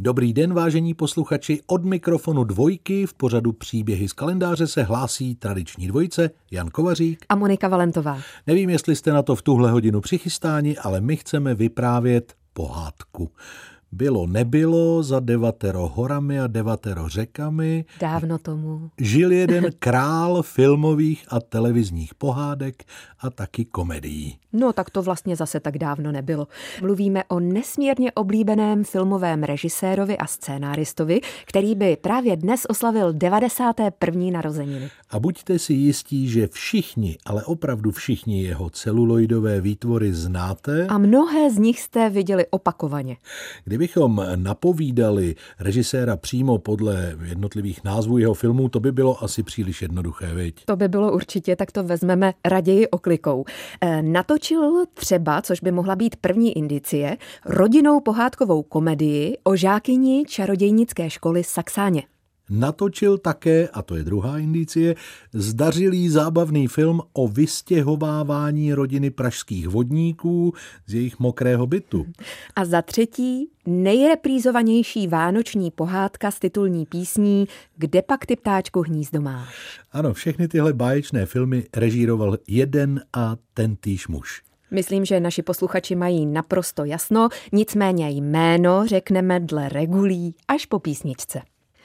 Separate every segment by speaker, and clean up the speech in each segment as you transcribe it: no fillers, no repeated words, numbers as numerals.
Speaker 1: Dobrý den, vážení posluchači, od mikrofonu Dvojky v pořadu Příběhy z kalendáře se hlásí tradiční dvojice Jan Kovařík
Speaker 2: a Monika Valentová.
Speaker 1: Nevím, jestli jste na to v tuhle hodinu přichystáni, ale my chceme vyprávět pohádku. Bylo nebylo, za 9 horami a 9 řekami.
Speaker 2: Dávno tomu.
Speaker 1: Žil jeden král filmových a televizních pohádek a taky komedií.
Speaker 2: No tak to vlastně zase tak dávno nebylo. Mluvíme o nesmírně oblíbeném filmovém režisérovi a scénáristovi, který by právě dnes oslavil 91. narozeniny.
Speaker 1: A buďte si jistí, že všichni, ale opravdu všichni jeho celuloidové výtvory znáte.
Speaker 2: A mnohé z nich jste viděli opakovaně.
Speaker 1: Kdybychom napovídali režiséra přímo podle jednotlivých názvů jeho filmů, to by bylo asi příliš jednoduché, viď?
Speaker 2: To by bylo určitě, tak to vezmeme raději oklikou. Natočil třeba, což by mohla být první indicie, rodinnou pohádkovou komedii o žákyni čarodějnické školy Saxáně.
Speaker 1: Natočil také, a to je druhá indicie, zdařilý zábavný film o vystěhovávání rodiny pražských vodníků z jejich mokrého bytu.
Speaker 2: A za třetí, nejreprízovanější vánoční pohádka s titulní písní Kde pak ty ptáčku hnízdo máš?
Speaker 1: Ano, všechny tyhle báječné filmy režíroval jeden a tentýž muž.
Speaker 2: Myslím, že naši posluchači mají naprosto jasno, nicméně jméno řekneme dle regulí až po písničce.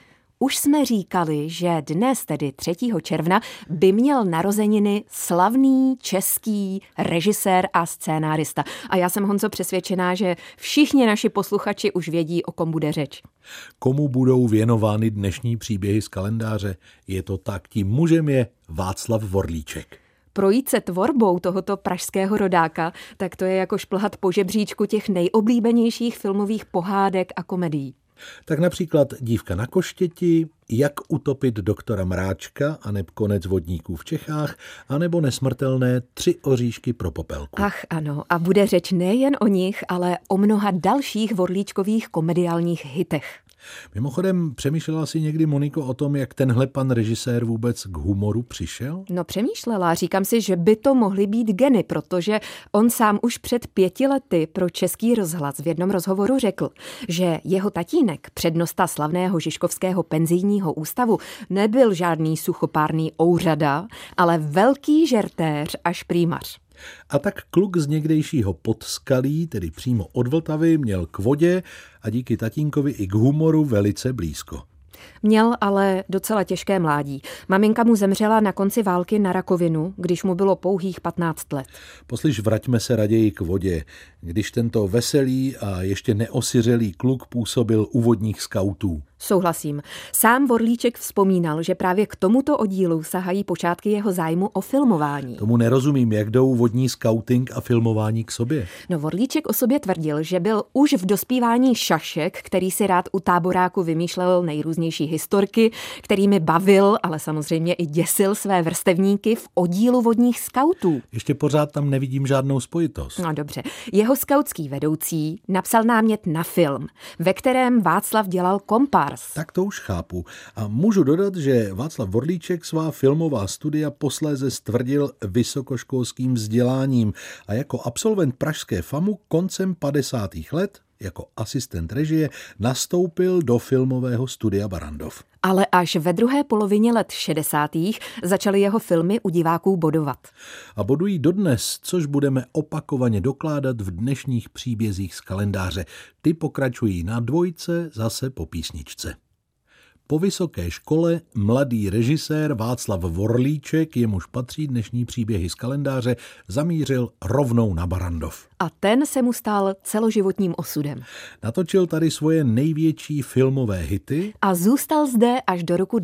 Speaker 2: Už jsme říkali, že dnes, tedy 3. června, by měl narozeniny slavný český režisér a scénárista. A já jsem, Honzo, přesvědčená, že všichni naši posluchači už vědí, o kom bude řeč.
Speaker 1: Komu budou věnovány dnešní příběhy z kalendáře? Je to tak, tím mužem je Václav Vorlíček.
Speaker 2: Projít se tvorbou tohoto pražského rodáka, tak to je jako šplhat po žebříčku těch nejoblíbenějších filmových pohádek a komedií.
Speaker 1: Tak například Dívka na koštěti, Jak utopit doktora Mráčka aneb Konec vodníků v Čechách, anebo nesmrtelné 3 oříšky pro popelku.
Speaker 2: Ach ano, a bude řeč nejen o nich, ale o mnoha dalších vorlíčkových komediálních hitech.
Speaker 1: Mimochodem, přemýšlela si někdy, Moniko, o tom, jak tenhle pan režisér vůbec k humoru přišel?
Speaker 2: No přemýšlela, říkám si, že by to mohly být geny, protože on sám už před 5 lety pro Český rozhlas v jednom rozhovoru řekl, že jeho tatínek, přednosta slavného Žižkovského penzijního ústavu, nebyl žádný suchopárný ouřada, ale velký žertéř až prýmař.
Speaker 1: A tak kluk z někdejšího Podskalí, tedy přímo od Vltavy, měl k vodě a díky tatínkovi i k humoru velice blízko.
Speaker 2: Měl ale docela těžké mládí. Maminka mu zemřela na konci války na rakovinu, když mu bylo pouhých 15 let.
Speaker 1: Poslyš, vraťme se raději k vodě. Když tento veselý a ještě neosiřelý kluk působil u vodních skautů.
Speaker 2: Souhlasím. Sám Vorlíček vzpomínal, že právě k tomuto oddílu sahají počátky jeho zájmu o filmování.
Speaker 1: Tomu nerozumím, jak jdou vodní skauting a filmování k sobě.
Speaker 2: No, Vorlíček o sobě tvrdil, že byl už v dospívání šašek, který si rád u táboráku vymýšlel nejrůznější historky, kterými bavil, ale samozřejmě i děsil své vrstevníky v oddílu vodních skautů.
Speaker 1: Ještě pořád tam nevidím žádnou spojitost.
Speaker 2: No dobře. Jeho skautský vedoucí napsal námět na film, ve kterém Václav dělal kompárs.
Speaker 1: Tak to už chápu. A můžu dodat, že Václav Vorlíček svá filmová studia posléze stvrdil vysokoškolským vzděláním a jako absolvent pražské FAMu koncem 50. let jako asistent režie nastoupil do filmového studia Barrandov.
Speaker 2: Ale až ve druhé polovině let 60. začaly jeho filmy u diváků bodovat.
Speaker 1: A bodují dodnes, což budeme opakovaně dokládat v dnešních příbězích z kalendáře. Ty pokračují na Dvojce zase po písničce. Po vysoké škole mladý režisér Václav Vorlíček, jemuž patří dnešní příběhy z kalendáře, zamířil rovnou na Barrandov.
Speaker 2: A ten se mu stal celoživotním osudem.
Speaker 1: Natočil tady svoje největší filmové hity
Speaker 2: a zůstal zde až do roku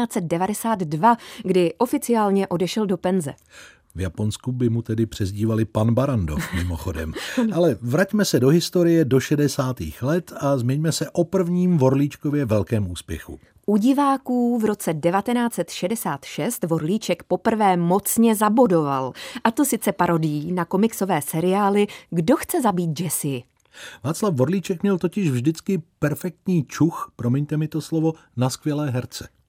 Speaker 2: 1992, kdy oficiálně odešel do penze.
Speaker 1: V Japonsku by mu tedy přezdívali pan Barrandov, mimochodem. Ale vraťme se do historie do 60. let a zmiňme se o prvním Vorlíčkově velkém úspěchu.
Speaker 2: U diváků v roce 1966 Vorlíček poprvé mocně zabodoval, a to sice parodií na komiksové seriály Kdo chce zabít Jessie.
Speaker 1: Václav Vorlíček měl totiž vždycky perfektní čuch, promiňte mi to slovo, na skvělé herce.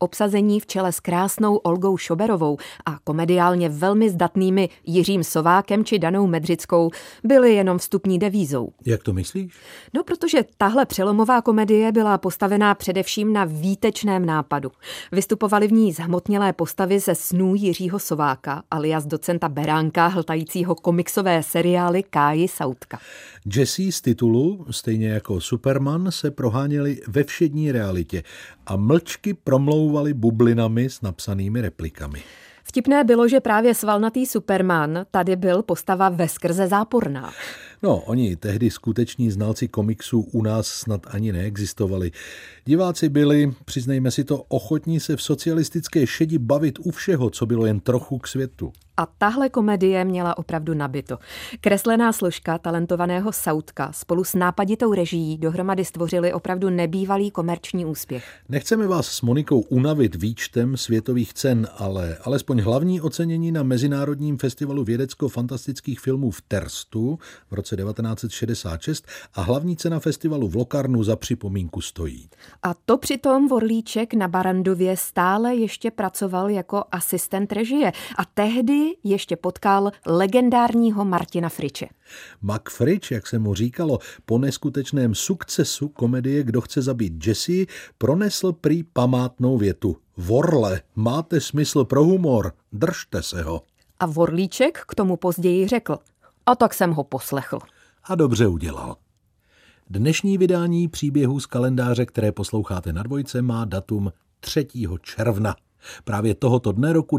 Speaker 2: obsazení v čele s krásnou Olgou Šoberovou a komediálně velmi zdatnými Jiřím Sovákem či Danou Medřickou byly jenom vstupní devízou.
Speaker 1: Jak to myslíš?
Speaker 2: No, protože tahle přelomová komedie byla postavená především na výtečném nápadu. Vystupovaly v ní zhmotnělé postavy ze snů Jiřího Sováka, alias docenta Beránka, hltajícího komiksové seriály Káji Sautka.
Speaker 1: Jesse z titulu, stejně jako Superman, se proháněli ve všední realitě a mlčky promlouvali bublinami s napsanými replikami.
Speaker 2: Vtipné bylo, že právě svalnatý Superman tady byl postava veskrze záporná.
Speaker 1: No, oni tehdy skuteční znalci komiksů u nás snad ani neexistovali. Diváci byli, přiznejme si to, ochotní se v socialistické šedi bavit u všeho, co bylo jen trochu k světu.
Speaker 2: A tahle komedie měla opravdu nabito. Kreslená složka talentovaného Sautka spolu s nápaditou režií dohromady stvořili opravdu nebývalý komerční úspěch.
Speaker 1: Nechceme vás s Monikou unavit výčtem světových cen, ale alespoň hlavní ocenění na Mezinárodním festivalu vědecko-fantastických filmů v Terstu v roce 1966 a hlavní cena festivalu v Locarnu za připomínku stojí.
Speaker 2: A to přitom Vorlíček na Barrandově stále ještě pracoval jako asistent režie a tehdy ještě potkal legendárního Martina Friče.
Speaker 1: Mac Frič, jak se mu říkalo, po neskutečném sukcesu komedie Kdo chce zabít Jessie pronesl prý památnou větu. Vorle, máte smysl pro humor, držte se ho.
Speaker 2: A Vorlíček k tomu později řekl. A tak jsem ho poslechl.
Speaker 1: A dobře udělal. Dnešní vydání příběhů z kalendáře, které posloucháte na Dvojce, má datum 3. června. Právě tohoto dne roku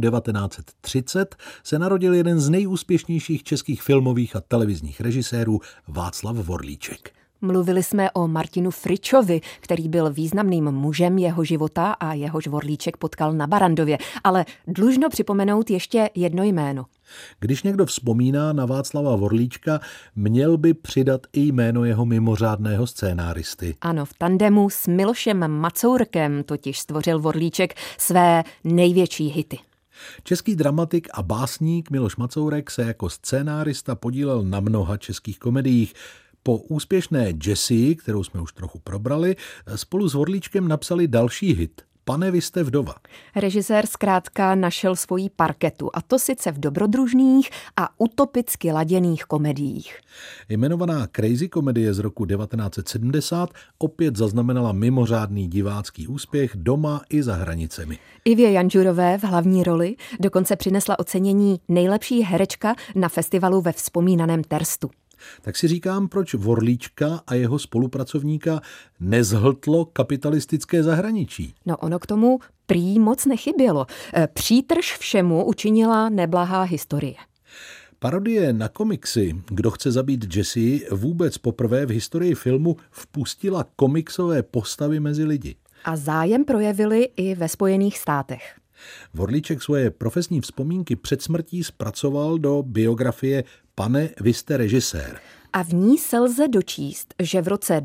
Speaker 1: 1930 se narodil jeden z nejúspěšnějších českých filmových a televizních režisérů Václav Vorlíček.
Speaker 2: Mluvili jsme o Martinu Fričovi, který byl významným mužem jeho života a jehož Vorlíček potkal na Barrandově, ale dlužno připomenout ještě jedno jméno.
Speaker 1: Když někdo vzpomíná na Václava Vorlíčka, měl by přidat i jméno jeho mimořádného scénáristy.
Speaker 2: Ano, v tandemu s Milošem Macourkem totiž stvořil Vorlíček své největší hity.
Speaker 1: Český dramatik a básník Miloš Macourek se jako scénárista podílel na mnoha českých komediích. Po úspěšné Jessie, kterou jsme už trochu probrali, spolu s Vorlíčkem napsali další hit Pane, vy jste vdova.
Speaker 2: Režisér zkrátka našel svoji parketu, a to sice v dobrodružných a utopicky laděných komediích.
Speaker 1: Jmenovaná Crazy komedie z roku 1970 opět zaznamenala mimořádný divácký úspěch doma i za hranicemi.
Speaker 2: Ivě Janžurové v hlavní roli dokonce přinesla ocenění nejlepší herečka na festivalu ve vzpomínaném Terstu.
Speaker 1: Tak si říkám, proč Vorlíčka a jeho spolupracovníka nezhltlo kapitalistické zahraničí.
Speaker 2: No ono k tomu prý moc nechybělo. Přítrž všemu učinila neblahá historie.
Speaker 1: Parodie na komiksy Kdo chce zabít Jessie vůbec poprvé v historii filmu vpustila komiksové postavy mezi lidi.
Speaker 2: A zájem projevili i ve Spojených státech.
Speaker 1: Vorlíček svoje profesní vzpomínky před smrtí zpracoval do biografie Pane, vy jste režisér.
Speaker 2: A v ní se lze dočíst, že v roce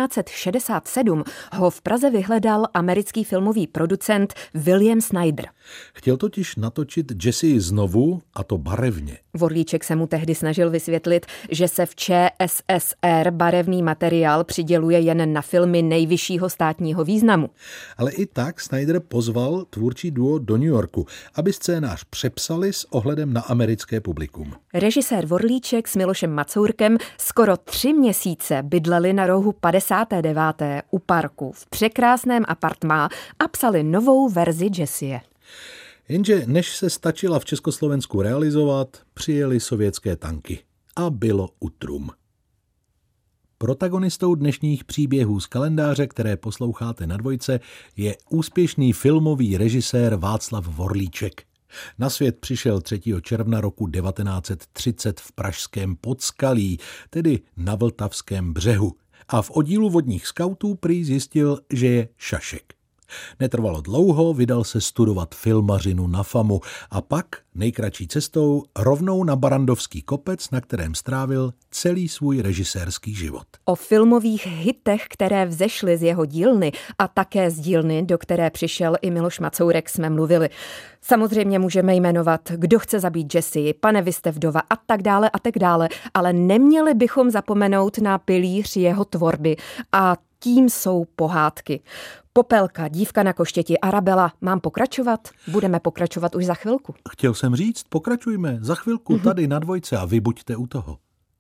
Speaker 2: 1967 ho v Praze vyhledal americký filmový producent William Snyder.
Speaker 1: Chtěl totiž natočit Jessie znovu, a to barevně.
Speaker 2: Vorlíček se mu tehdy snažil vysvětlit, že se v ČSSR barevný materiál přiděluje jen na filmy nejvyššího státního významu.
Speaker 1: Ale i tak Snyder pozval tvůrčí duo do New Yorku, aby scénář přepsali s ohledem na americké publikum.
Speaker 2: Režisér Vorlíček s Milošem Macourkem skoro 3 měsíce bydleli na rohu 59. u parku v překrásném apartmá a psali novou verzi Jessie.
Speaker 1: Jenže než se stačila v Československu realizovat, přijeli sovětské tanky a bylo utrum. Protagonistou dnešních příběhů z kalendáře, které posloucháte na Dvojce, je úspěšný filmový režisér Václav Vorlíček. Na svět přišel 3. června roku 1930 v pražském Podskalí, tedy na Vltavském břehu. A v oddílu vodních skautů prý zjistil, že je šašek. Netrvalo dlouho, vydal se studovat filmařinu na FAMu a pak nejkratší cestou rovnou na Barrandovský kopec, na kterém strávil celý svůj režisérský život. O
Speaker 2: filmových hitech, které vzešly z jeho dílny a také z dílny, do které přišel i Miloš Macourek, jsme mluvili. Samozřejmě můžeme jmenovat Kdo chce zabít Jessie, Pane, vy jste vdova a tak dále, ale neměli bychom zapomenout na pilíř jeho tvorby a kým jsou pohádky. Popelka, Dívka na koštěti, Arabela. Mám pokračovat? Budeme pokračovat už za chvilku.
Speaker 1: Chtěl jsem říct, pokračujme za chvilku tady na Dvojce a vy buďte u toho.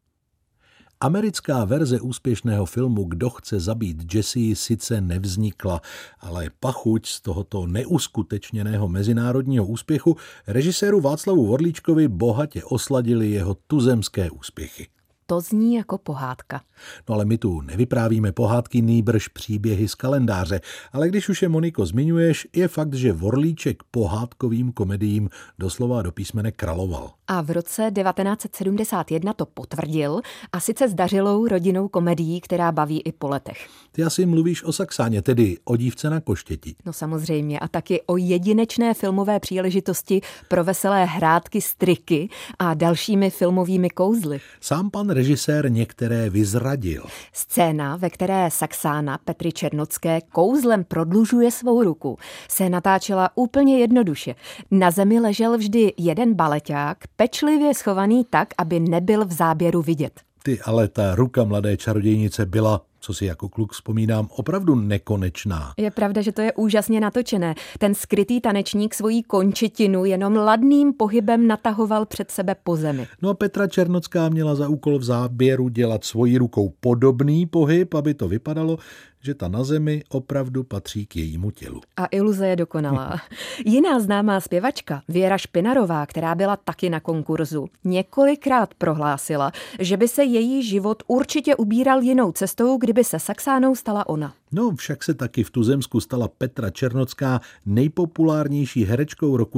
Speaker 1: Americká verze úspěšného filmu Kdo chce zabít Jessie sice nevznikla, ale pachuť z tohoto neuskutečněného mezinárodního úspěchu režiséru Václavu Vorlíčkovi bohatě osladili jeho tuzemské úspěchy.
Speaker 2: To zní jako pohádka.
Speaker 1: No ale my tu nevyprávíme pohádky, nýbrž příběhy z kalendáře. Ale když už je, Moniko, zmiňuješ, je fakt, že Vorlíček pohádkovým komediím doslova do písmene kraloval.
Speaker 2: A v roce 1971 to potvrdil, a sice s dařilou rodinnou komedií, která baví i po letech.
Speaker 1: Ty asi mluvíš o Saxáně, tedy o Dívce na koštěti.
Speaker 2: No samozřejmě, a taky o jedinečné filmové příležitosti pro veselé hrátky s triky a dalšími filmovými kouzly.
Speaker 1: Sám pan režisér některé vyzradil.
Speaker 2: Scéna, ve které Saxána Petry Černocké kouzlem prodlužuje svou ruku, se natáčela úplně jednoduše. Na zemi ležel vždy jeden baleťák, pečlivě schovaný tak, aby nebyl v záběru vidět.
Speaker 1: Ty, ale ta ruka mladé čarodějnice byla, co si jako kluk vzpomínám, opravdu nekonečná.
Speaker 2: Je pravda, že to je úžasně natočené. Ten skrytý tanečník svoji končetinu jenom ladným pohybem natahoval před sebe po zemi.
Speaker 1: No a Petra Černocká měla za úkol v záběru dělat svojí rukou podobný pohyb, aby to vypadalo, že ta na zemi opravdu patří k jejímu tělu.
Speaker 2: A iluze je dokonalá. Jiná známá zpěvačka, Věra Špinarová, která byla taky na konkurzu, několikrát prohlásila, že by se její život určitě ubíral jinou cestou, kdyby se Saxánou stala ona.
Speaker 1: No, však se taky v tuzemsku stala Petra Černocká nejpopulárnější herečkou roku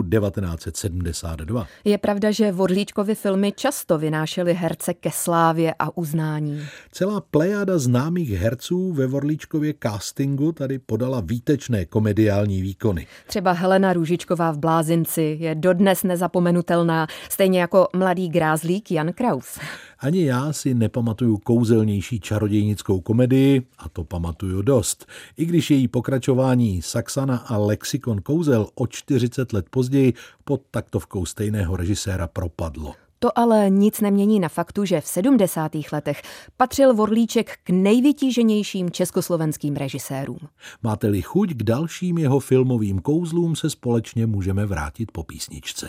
Speaker 1: 1972.
Speaker 2: Je pravda, že Vorlíčkovy filmy často vynášely herce ke slávě a uznání.
Speaker 1: Celá plejáda známých herců ve Vorlíčkově castingu tady podala výtečné komediální výkony.
Speaker 2: Třeba Helena Růžičková v Blázinci je dodnes nezapomenutelná, stejně jako mladý grázlík Jan Kraus.
Speaker 1: Ani já si nepamatuju kouzelnější čarodějnickou komedii, a to pamatuju dost. I když její pokračování Saxana a Lexikon kouzel o 40 let později pod taktovkou stejného režiséra propadlo.
Speaker 2: To ale nic nemění na faktu, že v 70. letech patřil Vorlíček k nejvytíženějším československým režisérům.
Speaker 1: Máte-li chuť k dalším jeho filmovým kouzlům, se společně můžeme vrátit po písničce.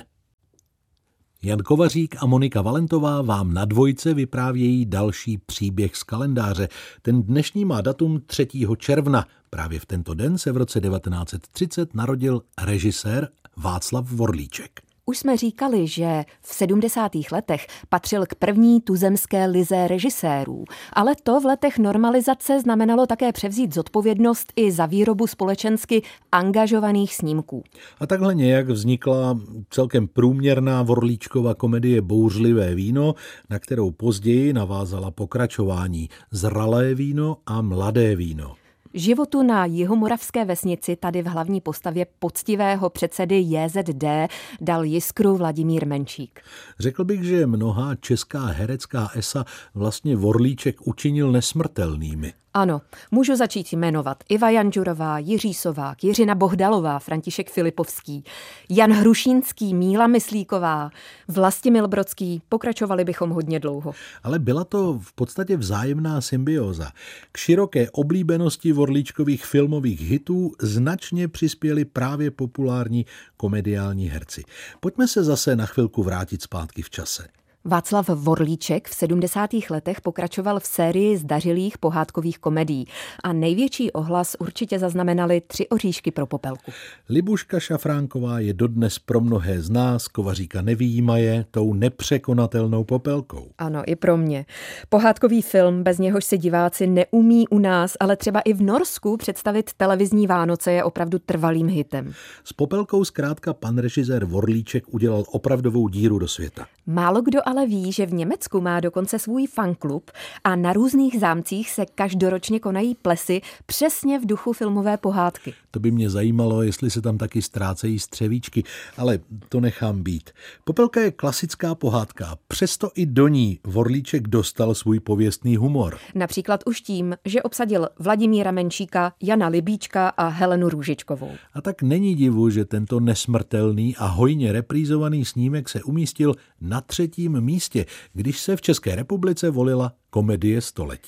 Speaker 1: Jan Kovařík a Monika Valentová vám na Dvojce vyprávějí další příběh z kalendáře. Ten dnešní má datum 3. června. Právě v tento den se v roce 1930 narodil režisér Václav Vorlíček.
Speaker 2: Už jsme říkali, že v 70. letech patřil k první tuzemské lize režisérů, ale to v letech normalizace znamenalo také převzít zodpovědnost i za výrobu společensky angažovaných snímků.
Speaker 1: A takhle nějak vznikla celkem průměrná Vorlíčkova komedie Bouřlivé víno, na kterou později navázala pokračování Zralé víno a Mladé víno.
Speaker 2: Životu na jihomoravské vesnici tady v hlavní postavě poctivého předsedy JZD dal jiskru Vladimír Menšík.
Speaker 1: Řekl bych, že mnohá česká herecká esa vlastně Vorlíček učinil nesmrtelnými.
Speaker 2: Ano, můžu začít jmenovat Iva Janžurová, Jiří Sovák, Jiřina Bohdalová, František Filipovský, Jan Hrušínský, Míla Myslíková, Vlastimil Brodský, pokračovali bychom hodně dlouho.
Speaker 1: Ale byla to v podstatě vzájemná symbióza. K široké oblíbenosti Vorlíčkových filmových hitů značně přispěli právě populární komediální herci. Pojďme se zase na chvilku vrátit zpátky v čase.
Speaker 2: Václav Vorlíček v 70. letech pokračoval v sérii zdařilých pohádkových komedií a největší ohlas určitě zaznamenali 3 oříšky pro Popelku.
Speaker 1: Libuška Šafránková je dodnes pro mnohé z nás, Kovaříka nevyjímaje, tou nepřekonatelnou Popelkou.
Speaker 2: Ano, i pro mě. Pohádkový film, bez něhož si diváci neumí u nás, ale třeba i v Norsku představit televizní Vánoce je opravdu trvalým hitem.
Speaker 1: S Popelkou zkrátka pan režisér Vorlíček udělal opravdovou díru do světa.
Speaker 2: Málo kdo ale ví, že v Německu má dokonce svůj fanklub a na různých zámcích se každoročně konají plesy přesně v duchu filmové pohádky.
Speaker 1: To by mě zajímalo, jestli se tam taky ztrácejí střevíčky, ale to nechám být. Popelka je klasická pohádka, přesto i do ní Vorlíček dostal svůj pověstný humor.
Speaker 2: Například už tím, že obsadil Vladimíra Menšíka, Jana Libíčka a Helenu Růžičkovou.
Speaker 1: A tak není divu, že tento nesmrtelný a hojně reprízovaný snímek se umístil na 3. místě, když se v České republice volila komedie století.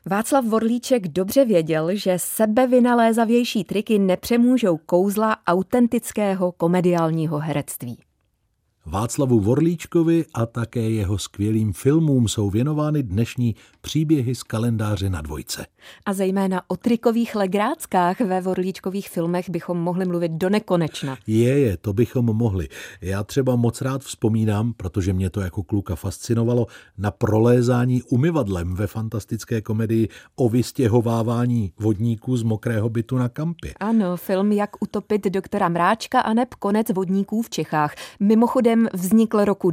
Speaker 2: Václav Vorlíček dobře věděl, že sebevynalézavější triky nepřemůžou kouzla autentického komediálního herectví.
Speaker 1: Václavu Vorlíčkovi a také jeho skvělým filmům jsou věnovány dnešní příběhy z kalendáře na dvojce.
Speaker 2: A zejména o trikových legráckách ve Vorlíčkových filmech bychom mohli mluvit do nekonečna.
Speaker 1: To bychom mohli. Já třeba moc rád vzpomínám, protože mě to jako kluka fascinovalo, na prolézání umyvadlem ve fantastické komedii o vystěhovávání vodníků z mokrého bytu na kampě.
Speaker 2: Ano, film Jak utopit doktora Mráčka aneb Konec vodníků v Čechách. Mimochodem vznikl roku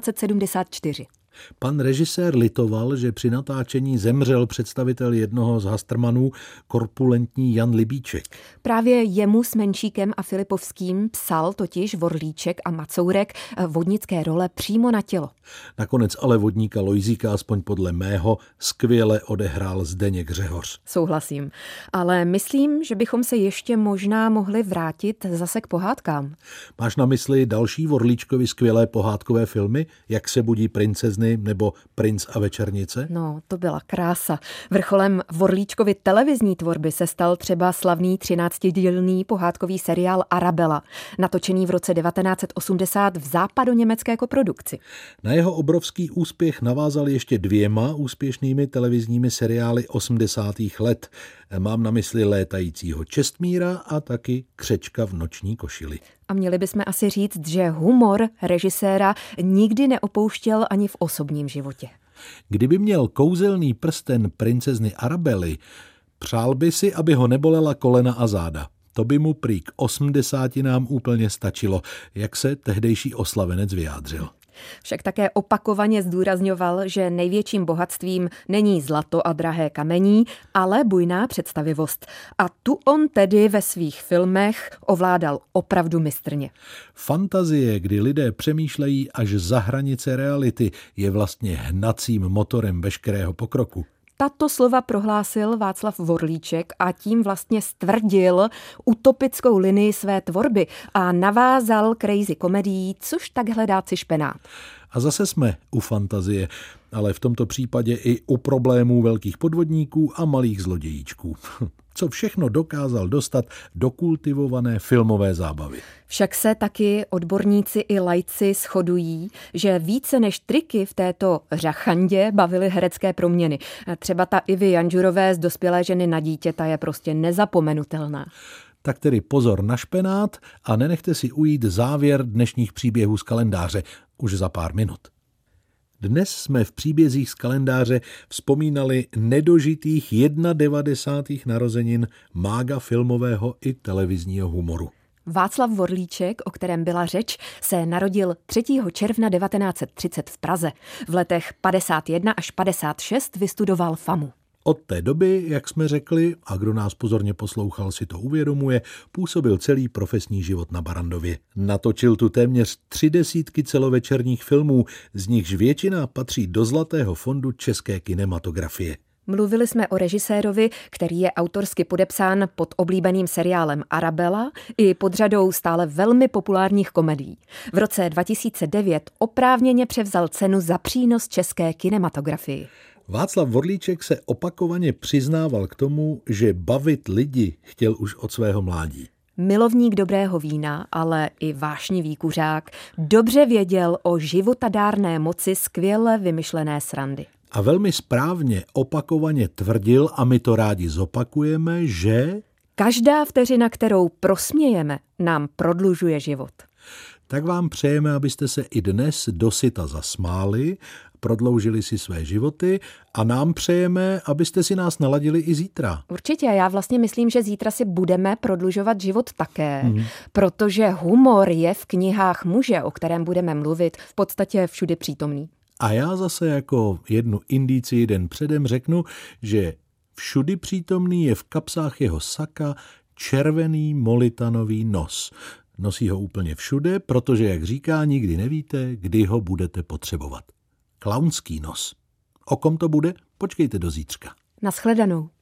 Speaker 2: 1974.
Speaker 1: Pan režisér litoval, že při natáčení zemřel představitel jednoho z Hastrmanů, korpulentní Jan Libíček.
Speaker 2: Právě jemu s Menšíkem a Filipovským psal totiž Vorlíček a Macourek vodnické role přímo na tělo.
Speaker 1: Nakonec ale vodníka Lojzíka, aspoň podle mého, skvěle odehrál Zdeněk Řehoř.
Speaker 2: Souhlasím, ale myslím, že bychom se ještě možná mohli vrátit zase k pohádkám.
Speaker 1: Máš na mysli další Vorlíčkovi skvělé pohádkové filmy, Jak se budí princezny nebo Princ a večernice?
Speaker 2: No, to byla krása. Vrcholem Vorlíčkovy televizní tvorby se stal třeba slavný 13dílný pohádkový seriál Arabella, natočený v roce 1980 v západoněmecké koprodukci.
Speaker 1: Na jeho obrovský úspěch navázal ještě 2 úspěšnými televizními seriály 80. let. Mám na mysli Létajícího Čestmíra a taky Křečka v noční košili.
Speaker 2: A měli bychom asi říct, že humor režiséra nikdy neopouštěl ani v osobním životě.
Speaker 1: Kdyby měl kouzelný prsten princezny Arabely, přál by si, aby ho nebolela kolena a záda. To by mu prý k 80 úplně stačilo, jak se tehdejší oslavenec vyjádřil.
Speaker 2: Však také opakovaně zdůrazňoval, že největším bohatstvím není zlato a drahé kamení, ale bujná představivost. A tu on tedy ve svých filmech ovládal opravdu mistrně.
Speaker 1: Fantazie, kdy lidé přemýšlejí až za hranice reality, je vlastně hnacím motorem veškerého pokroku.
Speaker 2: Tato slova prohlásil Václav Vorlíček a tím vlastně stvrdil utopickou linii své tvorby a navázal crazy komedií, což tak hledáci špenát.
Speaker 1: A zase jsme u fantazie, ale v tomto případě i u problémů velkých podvodníků a malých zlodějíčků. Co všechno dokázal dostat do kultivované filmové zábavy.
Speaker 2: Však se taky odborníci i laici shodují, že více než triky v této řachandě bavily herecké proměny. Třeba ta Ivy Janžurové z Dospělé ženy na dítě, ta je prostě nezapomenutelná.
Speaker 1: Tak tedy pozor na špenát a nenechte si ujít závěr dnešních příběhů z kalendáře už za pár minut. Dnes jsme v příbězích z kalendáře vzpomínali nedožitých 91. narozenin mága filmového i televizního humoru.
Speaker 2: Václav Vorlíček, o kterém byla řeč, se narodil 3. června 1930 v Praze. V letech 51 až 56 vystudoval FAMU.
Speaker 1: Od té doby, jak jsme řekli, a kdo nás pozorně poslouchal, si to uvědomuje, působil celý profesní život na Barrandově. Natočil tu téměř 30 celovečerních filmů, z nichž většina patří do Zlatého fondu české kinematografie.
Speaker 2: Mluvili jsme o režisérovi, který je autorsky podepsán pod oblíbeným seriálem Arabella i pod řadou stále velmi populárních komedií. V roce 2009 oprávněně převzal cenu za přínos české kinematografii.
Speaker 1: Václav Vorlíček se opakovaně přiznával k tomu, že bavit lidi chtěl už od svého mládí.
Speaker 2: Milovník dobrého vína, ale i vášnivý kuřák, dobře věděl o životadárné moci skvěle vymyšlené srandy.
Speaker 1: A velmi správně opakovaně tvrdil, a my to rádi zopakujeme, že
Speaker 2: každá vteřina, kterou prosmějeme, nám prodlužuje život.
Speaker 1: Tak vám přejeme, abyste se i dnes dosyta zasmáli, prodloužili si své životy a nám přejeme, abyste si nás naladili i zítra.
Speaker 2: Určitě, já vlastně myslím, že zítra si budeme prodlužovat život také, protože humor je v knihách muže, o kterém budeme mluvit, v podstatě všude přítomný.
Speaker 1: A já zase jako jednu indicii den předem řeknu, že všudy přítomný je v kapsách jeho saka červený molitanový nos. Nosí ho úplně všude, protože, jak říká, nikdy nevíte, kdy ho budete potřebovat. Klaunský nos. O kom to bude? Počkejte do zítřka.
Speaker 2: Naschledanou.